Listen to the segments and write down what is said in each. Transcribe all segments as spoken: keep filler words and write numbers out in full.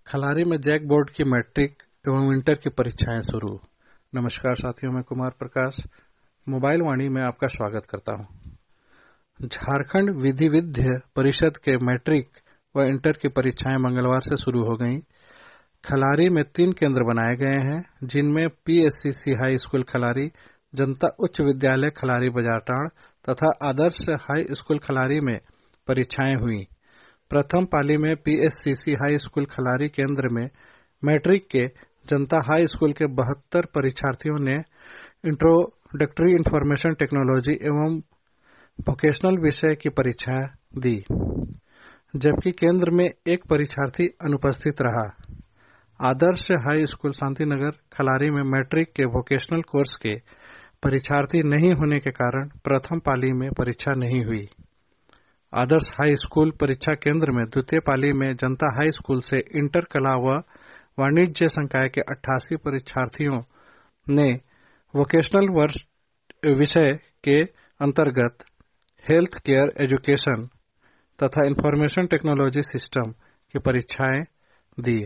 खलारी में JAC board की matric एवं इंटर की परीक्षाएं शुरू। नमस्कार साथियों, मैं कुमार प्रकाश मोबाइल वाणी में आपका स्वागत करता हूं। झारखंड विधि विद्या परिषद के मैट्रिक व इंटर की परीक्षाएं मंगलवार से शुरू हो गईं। खलारी में तीन केंद्र बनाए गए हैं, जिनमें पीएससीसी हाई स्कूल खलारी, जनता उच्च विद्यालय खलारी बाजारटांड़ तथा आदर्श हाई स्कूल खलारी में परीक्षाएं हुई। प्रथम पाली में पीएससीसी हाई स्कूल खलारी केंद्र में मैट्रिक के जनता हाई स्कूल के बहत्तर परीक्षार्थियों ने इंट्रोडक्टरी इंफॉर्मेशन टेक्नोलॉजी एवं वोकेशनल विषय की परीक्षा दी, जबकि केंद्र में एक परीक्षार्थी अनुपस्थित रहा। आदर्श हाई स्कूल शांतिनगर खलारी में मैट्रिक के वोकेशनल कोर्स के परीक्षार्थी नहीं होने के कारण प्रथम पाली में परीक्षा नहीं हुई। आदर्श हाई स्कूल परीक्षा केंद्र में द्वितीय पाली में जनता हाई स्कूल से इंटर कला व वाणिज्य संकाय के अट्ठासी परीक्षार्थियों ने वोकेशनल वर्ष विषय के अंतर्गत हेल्थ केयर एजुकेशन तथा इंफॉर्मेशन टेक्नोलॉजी सिस्टम की परीक्षाएं दी।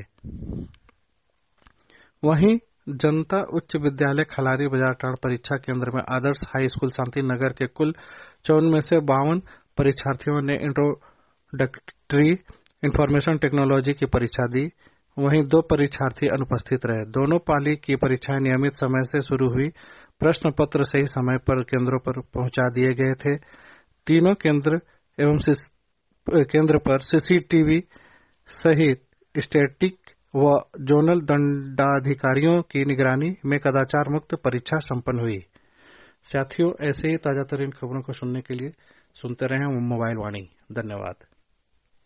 वहीं जनता उच्च विद्यालय खलारी बाजारटांड़ परीक्षा केंद्र में आदर्श हाई स्कूल शांतिनगर के कुल चौवन में से बावन परीक्षार्थियों ने इंट्रोडक्टरी इंफॉर्मेशन टेक्नोलॉजी की परीक्षा दी। वहीं दो परीक्षार्थी अनुपस्थित रहे। दोनों पाली की परीक्षाएं नियमित समय से शुरू हुई। प्रश्न पत्र सही समय पर केंद्रों पर पहुंचा दिए गए थे। तीनों केंद्र एवं केंद्र पर सीसीटीवी सहित स्टैटिक व जोनल दंडाधिकारियों की निगरानी में कदाचार मुक्त परीक्षा संपन्न हुई। साथियों, ऐसे ही ताजा तरीन खबरों को सुनने के लिए सुनते रहें मोबाइल वाणी। धन्यवाद।